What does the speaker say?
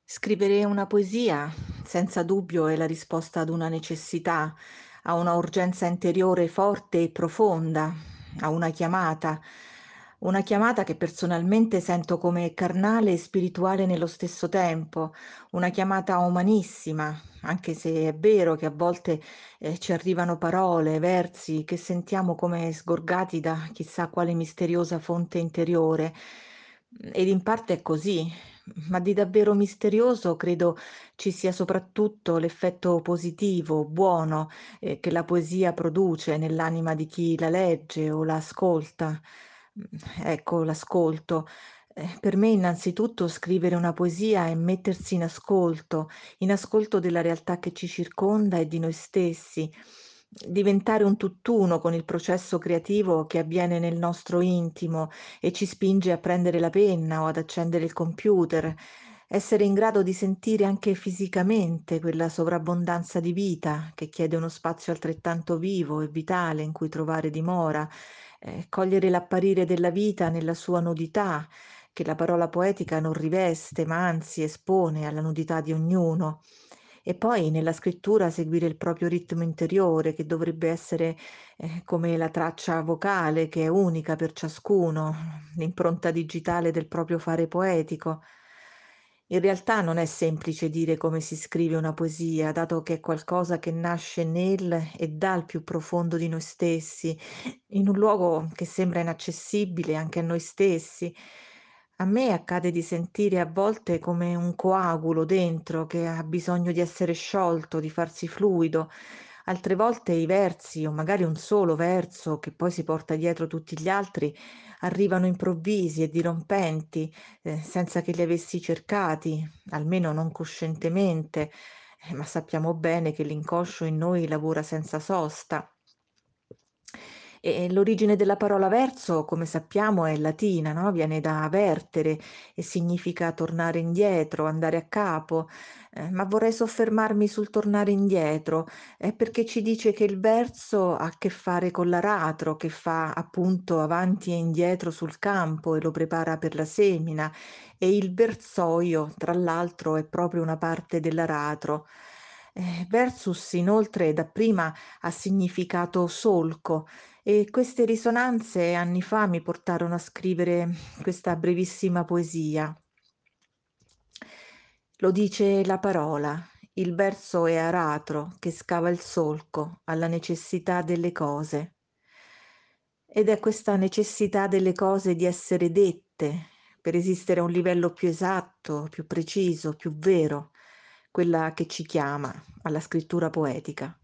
Scrivere una poesia, senza dubbio, è la risposta ad una necessità, a una urgenza interiore forte e profonda, a una chiamata che personalmente sento come carnale e spirituale nello stesso tempo, una chiamata umanissima, anche se è vero che a volte ci arrivano parole, versi che sentiamo come sgorgati da chissà quale misteriosa fonte interiore. Ed in parte è così, ma di davvero misterioso credo ci sia soprattutto l'effetto positivo, buono, che la poesia produce nell'anima di chi la legge o la ascolta. Ecco, l'ascolto. Per me innanzitutto scrivere una poesia è mettersi in ascolto della realtà che ci circonda e di noi stessi, diventare un tutt'uno con il processo creativo che avviene nel nostro intimo e ci spinge a prendere la penna o ad accendere il computer, essere in grado di sentire anche fisicamente quella sovrabbondanza di vita che chiede uno spazio altrettanto vivo e vitale in cui trovare dimora, cogliere l'apparire della vita nella sua nudità, che la parola poetica non riveste, ma anzi espone alla nudità di ognuno. E poi nella scrittura seguire il proprio ritmo interiore, che dovrebbe essere come la traccia vocale che è unica per ciascuno, l'impronta digitale del proprio fare poetico. In realtà non è semplice dire come si scrive una poesia, dato che è qualcosa che nasce nel e dal più profondo di noi stessi, in un luogo che sembra inaccessibile anche a noi stessi. A me accade di sentire a volte come un coagulo dentro che ha bisogno di essere sciolto, di farsi fluido. Altre volte i versi, o magari un solo verso che poi si porta dietro tutti gli altri, arrivano improvvisi e dirompenti, senza che li avessi cercati, almeno non coscientemente, ma sappiamo bene che l'inconscio in noi lavora senza sosta. L'origine della parola verso, come sappiamo, è latina, no, viene da vertere e significa tornare indietro, andare a capo, ma vorrei soffermarmi sul tornare indietro, perché ci dice che il verso ha a che fare con l'aratro, che fa appunto avanti e indietro sul campo e lo prepara per la semina, e il versoio, tra l'altro, è proprio una parte dell'aratro. Versus inoltre dapprima ha significato solco, e queste risonanze anni fa mi portarono a scrivere questa brevissima poesia. Lo dice la parola, il verso è aratro che scava il solco alla necessità delle cose. Ed è questa necessità delle cose di essere dette per esistere a un livello più esatto, più preciso, più vero, quella che ci chiama alla scrittura poetica.